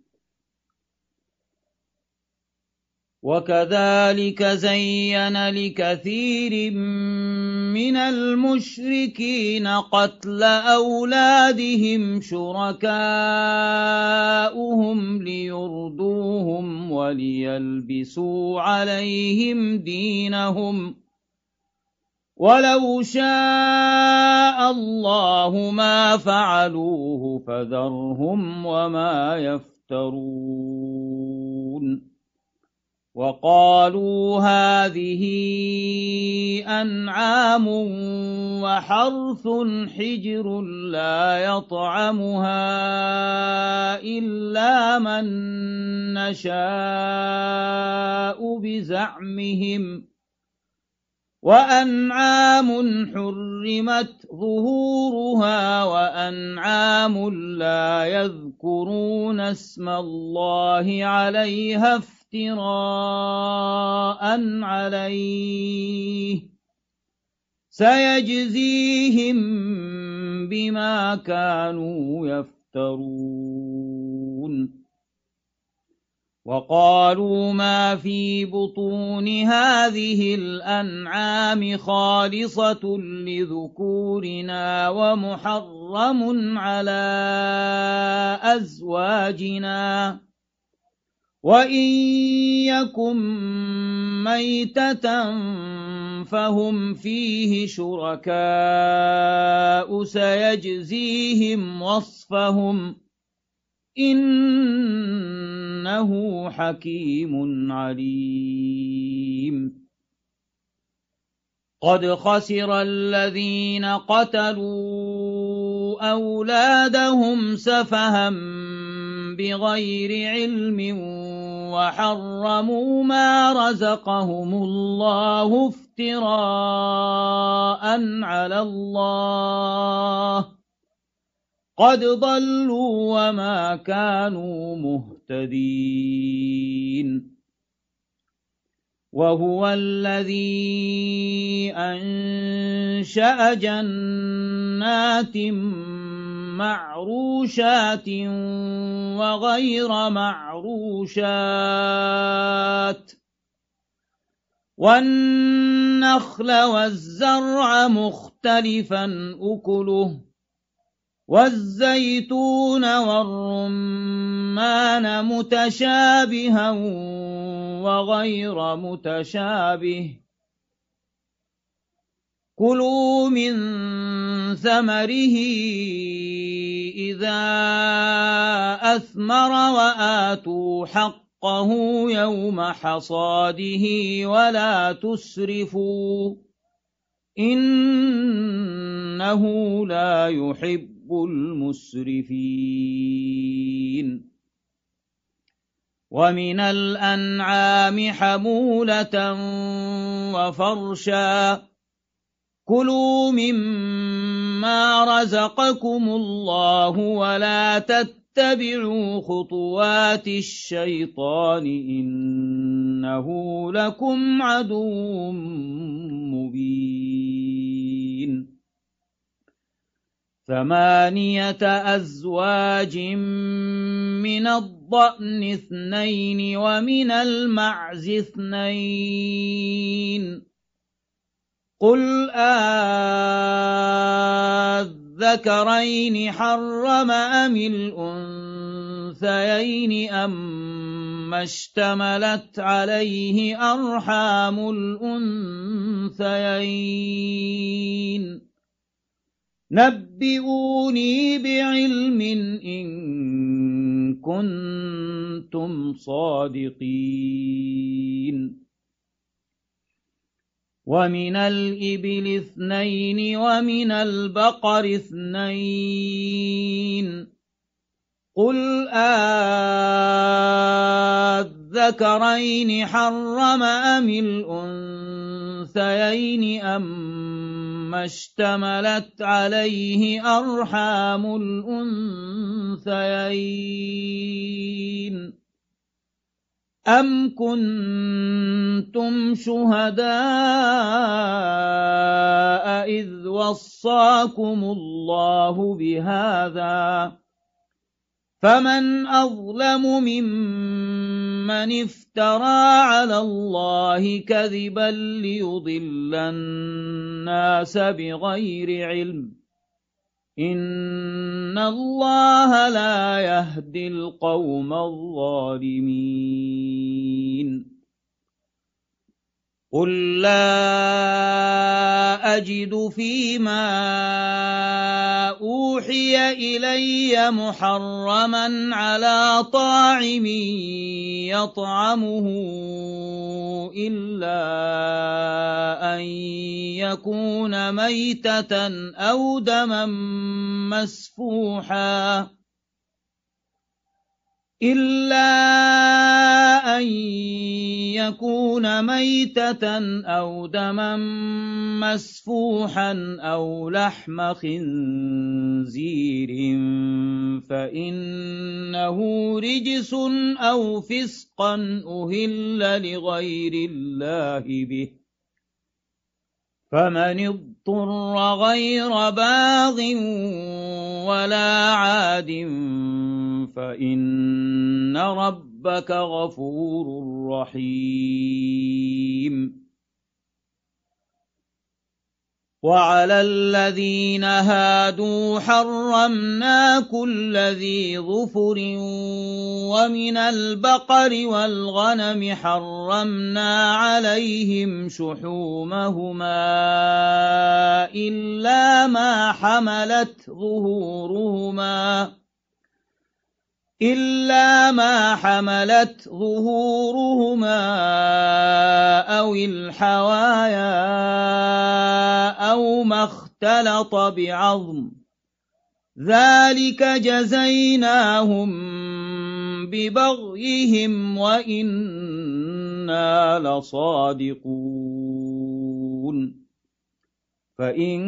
وكذلك زين لكثير من المشركين قتل أولادهم شركاؤهم ليردوهم وليلبسوا عليهم دينهم ولو شاء الله ما فعلوه فذرهم وما يفترون. وقالوا هذه أنعام وحرث حجر لا يطعمها إلا من نشاء بزعمهم وأنعام حرمت ظهورها وأنعام لا يذكرون اسم الله عليها افتراء عليه سيجزيهم بما كانوا يفترون. وقالوا ما في بطون هذه الأنعام خالصة لذكورنا ومحرم على أزواجنا وإن يكن ميتة فهم فيه شركاء سيجزيهم وصفهم إنه حكيم عليم. قد خسر الذين قتلوا أولادهم سفها بغير علم وحرموا ما رزقهم الله افتراء على الله قد ضلوا وما كانوا مهتدين وهو الذي أنشأ جنات معروشات وغير معروشات والنخل والزرع مختلفا أكله والزيتون والرمان متشابها وغير متشابه كلوا من ثمره إذا أثمر وآتوا حقه يوم حصاده ولا تسرفوا إنه لا يحب المسرفين ومن الأنعام حمولة وفرشا كلوا مما رزقكم الله ولا تتبعوا خطوات الشيطان إنه لكم عدو مبين 8 أزواج من الضأن 2 ومن المعز 2 قل أذكرين حرم أم الأنثيين أما اشتملت عليه أرحام الأنثيين نبئوني بعلم إن كنتم صادقين ومن الإبل 2 ومن البقر 2 قل أذكرين حرم أم الأنثيين أما اشتملت عليه أرحام الأنثيين أم كنتم شهداء إذ وصاكم الله بهذا فمن أظلم ممن افترى على الله كذبا ليضل الناس بغير علم إن الله لا يهدي القوم الظالمين قل لا أجد فيما أوحي إلي محرما على طاعم يطعمه إلا أن يكون ميتة أو دما مسفوحا أو دما مسفوحا أو لحم خنزير فإنه رجس أو فسقا أهل لغير الله به فمن اضطر غير باغ ولا عاد فإن ربك غفور رحيم وعلى الذين هادوا حرمنا كل ذي ظفر ومن البقر والغنم حرمنا عليهم شحومهما إلا ما حملت ظهورهما أو الحوايا أو ما اختلط بعظم ذلك جزيناهم ببغيهم وإنا لصادقون فإن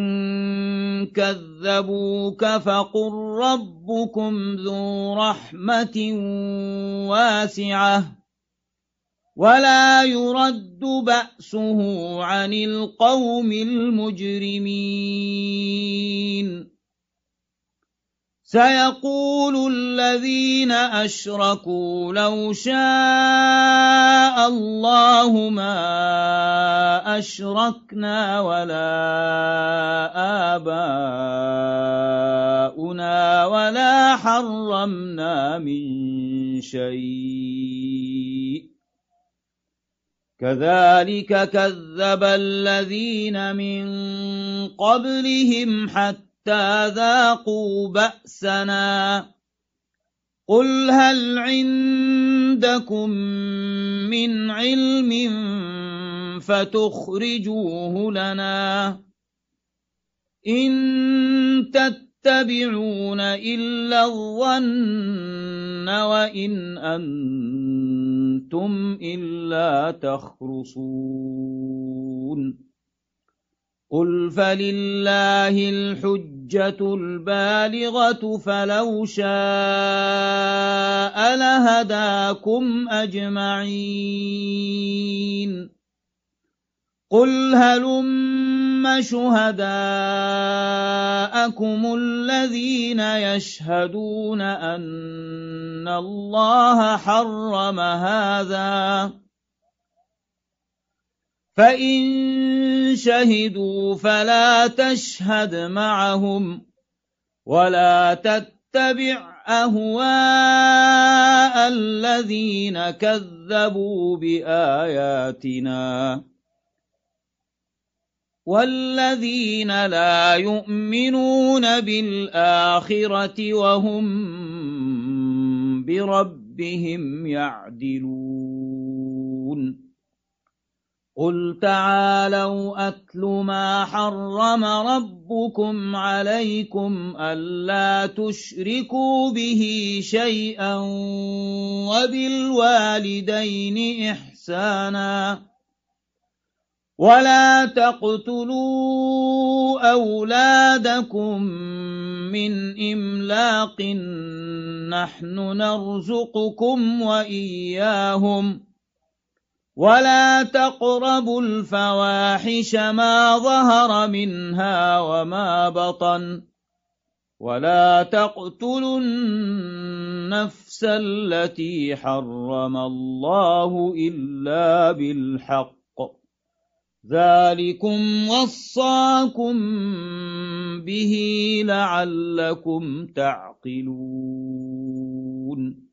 كذبوك فقل ربكم ذو رحمة واسعة ولا يرد بأسه عن القوم المجرمين سيقول الذين أشركوا لو شاء الله ما أشركنا ولا آباؤنا ولا حرمنا من شيء كذلك كذب الذين من قبلهم حتى ذاقوا بأسنا قل هل عندكم من علم فتخرجوه لنا إن تتبعون إلا الظن وإن أنتم إلا تخرصون قل فلله الحجة البالغة فلو شاء لهداكم أجمعين قل هلم شهداءكم الذين يشهدون أن الله حرم هذا فإن شهدوا فلا تشهد معهم ولا تتبع أهواء الذين كذبوا بآياتنا والذين لا يؤمنون بالآخرة وهم بربهم يعدلون قل تعالوا أتل ما حرم ربكم عليكم ألا تشركوا به شيئا وبالوالدين إحسانا ولا تقتلوا أولادكم من إملاق نحن نرزقكم وإياهم ولا تقربوا الفواحش ما ظهر منها وما بطن ولا تقتلوا النفس التي حرم الله إلا بالحق ذلكم وصاكم به لعلكم تعقلون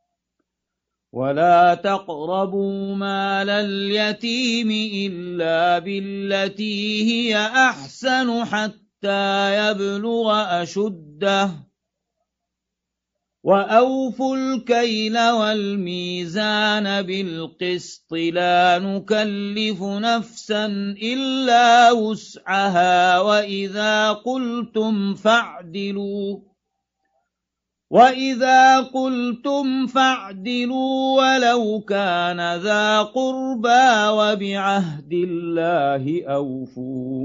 ولا تقربوا مال اليتيم إلا بالتي هي أحسن حتى يبلغ أشده وأوفوا الكيل والميزان بالقسط لا نكلف نفسا إلا وسعها وإذا قلتم فاعدلوا ولو كان ذا قربى وبعهد الله أوفوا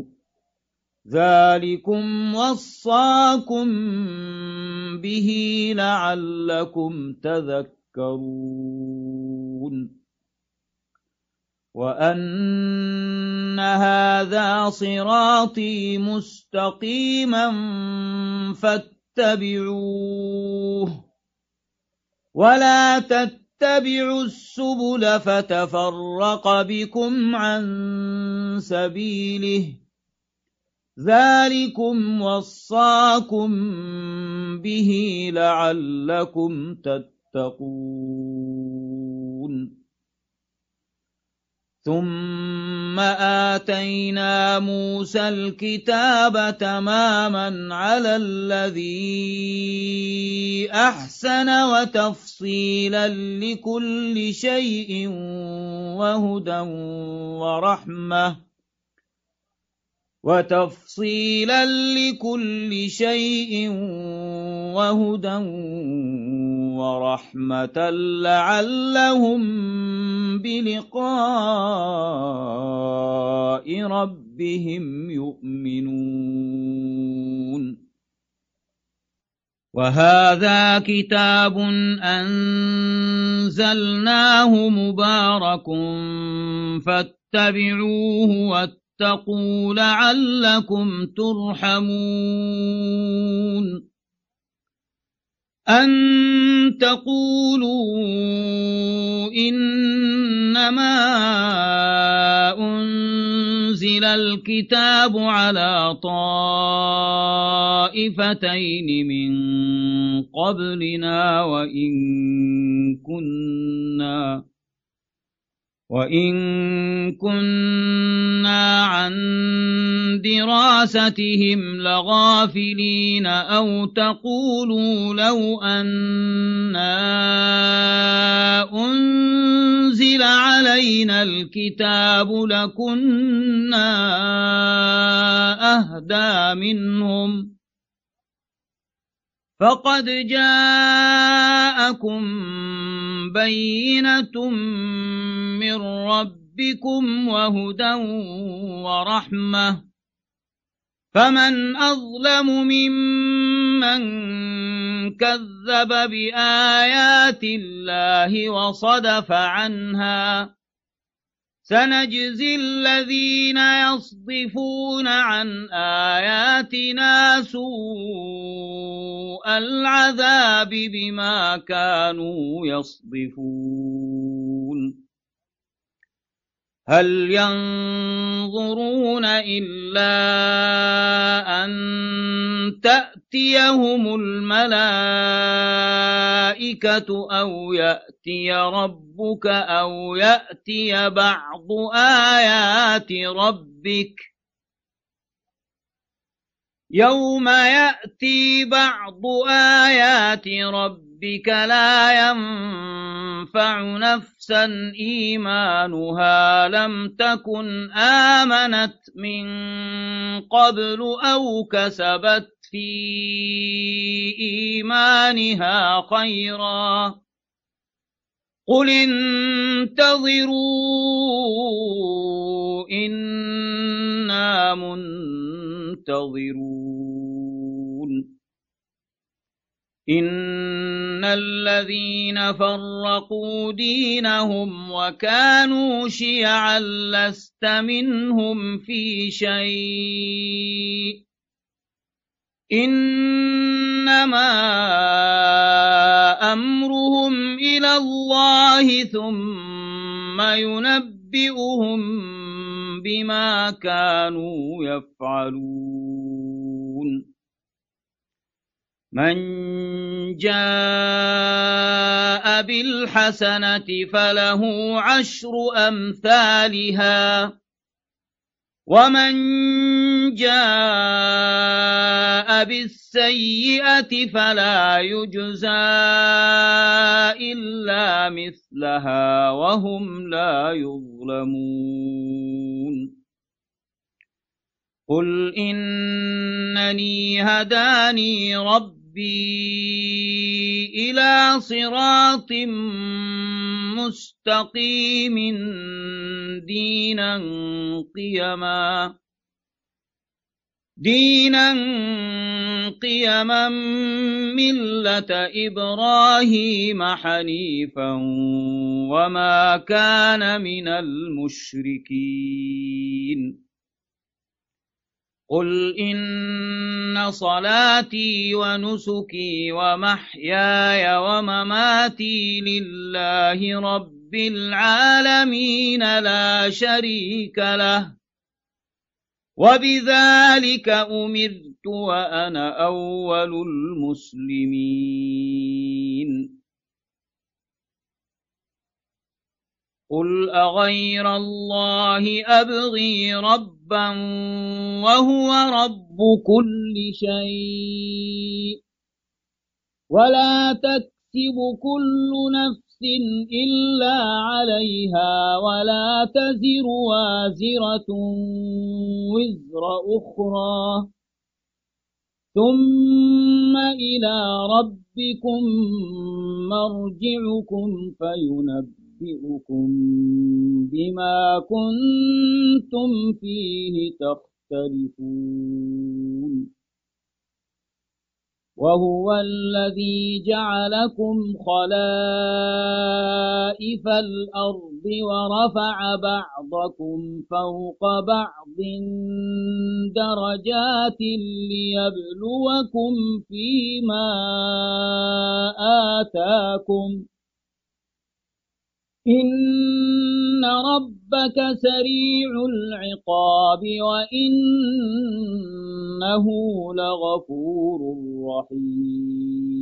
ذلكم وصاكم به لعلكم تذكرون وأن هذا صراطي مستقيما فاتبعوه ولا تتبعوا السبل فتفرق بكم عن سبيله ذلكم وصاكم به لعلكم تتقون ثم آتينا موسى الكتاب تماما على الذي أحسن وتفصيلا لكل شيء وهدى ورحمة لعلهم بلقاء ربهم ربهم يؤمنون وهذا كتاب أنزلناه مبارك فاتبعوه واتقوا لعلكم ترحمون أن تقولوا إنما أنزل الكتاب على طائفتين من قبلنا وإن كنا عن دراستهم لغافلين أو تقولوا لو أنا أنزل علينا الكتاب لكنا أهدى منهم فقد جاءكم بينة من ربكم وهدى ورحمة فمن أظلم ممن كذب بآيات الله وصدف عنها سنجزي الذين يصدفون عن آياتنا سوء العذاب بما كانوا يصدفون هل ينظرون إلا أن تأتيهم الملائكة أو يأتي ربك أو يأتي بعض آيات ربك يوم يأتي بعض آيات ربك لا ينفع نفسا إيمانها لم تكن آمنت من قبل أو كسبت في إيمانها خيرا قل انتظروا إنا منتظرون إن الذين فرقوا دينهم وكانوا شيعا لست منهم في شيء إنما أمرهم إلى الله ثم ينبئهم بما كانوا يفعلون من جاء بالحسنة فله عشر أمثالها ومن جاء بالسيئة فلا يجزى إلا مثلها وهم لا يظلمون قل إنني هداني ربي إلى صراط مستقيم دينا قيما ملة إبراهيم حنيفا وما كان من المشركين قل إن صلاتي ونسكي ومحياي ومماتي لله رب العالمين لا شريك له وبذلك أمرت وأنا أول المسلمين قل أغير الله أبغي ربا وهو رب كل شيء ولا تكسب كل نفس إلا عليها ولا تزر وازرة وزر أخرى ثم إلى ربكم مرجعكم ينبئكم بما كنتم فيه تختلفون وهو الذي جعلكم خلائف الأرض ورفع بعضكم فوق بعض درجات ليبلوكم فيما آتاكم إن ربك سريع العقاب وإنه لغفور رحيم